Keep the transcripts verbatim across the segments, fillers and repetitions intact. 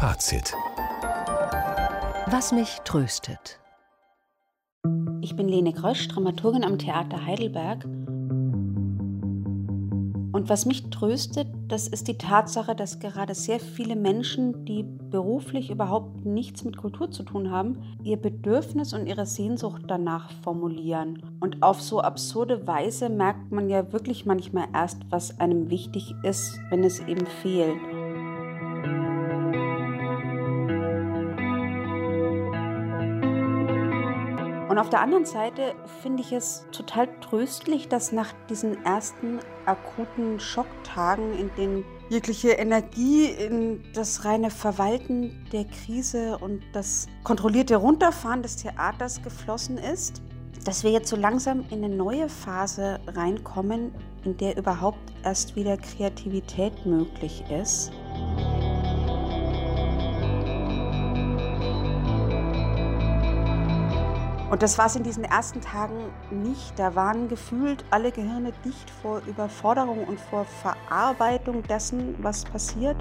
Fazit. Was mich tröstet. Ich bin Lene Grösch, Dramaturgin am Theater Heidelberg. Und was mich tröstet, das ist die Tatsache, dass gerade sehr viele Menschen, die beruflich überhaupt nichts mit Kultur zu tun haben, ihr Bedürfnis und ihre Sehnsucht danach formulieren. Und auf so absurde Weise merkt man ja wirklich manchmal erst, was einem wichtig ist, wenn es eben fehlt. Und auf der anderen Seite finde ich es total tröstlich, dass nach diesen ersten akuten Schocktagen, in denen jegliche Energie in das reine Verwalten der Krise und das kontrollierte Runterfahren des Theaters geflossen ist, dass wir jetzt so langsam in eine neue Phase reinkommen, in der überhaupt erst wieder Kreativität möglich ist. Und das war es in diesen ersten Tagen nicht. Da waren gefühlt alle Gehirne dicht vor Überforderung und vor Verarbeitung dessen, was passiert.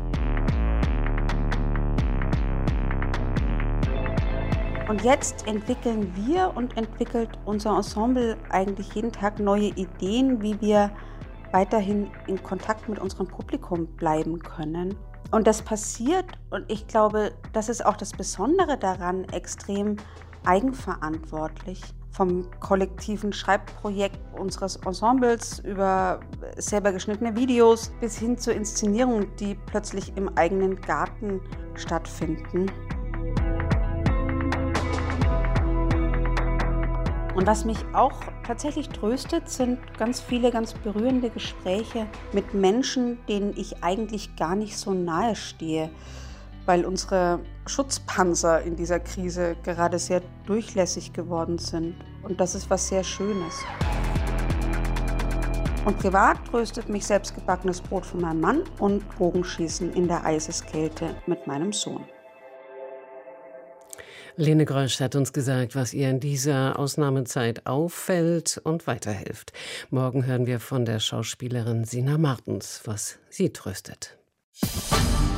Und jetzt entwickeln wir und entwickelt unser Ensemble eigentlich jeden Tag neue Ideen, wie wir weiterhin in Kontakt mit unserem Publikum bleiben können. Und das passiert, und ich glaube, das ist auch das Besondere daran, extrem eigenverantwortlich. Vom kollektiven Schreibprojekt unseres Ensembles über selber geschnittene Videos bis hin zur Inszenierung, die plötzlich im eigenen Garten stattfinden. Und was mich auch tatsächlich tröstet, sind ganz viele ganz berührende Gespräche mit Menschen, denen ich eigentlich gar nicht so nahe stehe, weil unsere Schutzpanzer in dieser Krise gerade sehr durchlässig geworden sind. Und das ist was sehr Schönes. Und privat tröstet mich selbstgebackenes Brot von meinem Mann und Bogenschießen in der Eiseskälte mit meinem Sohn. Lene Grösch hat uns gesagt, was ihr in dieser Ausnahmezeit auffällt und weiterhilft. Morgen hören wir von der Schauspielerin Sina Martens, was sie tröstet.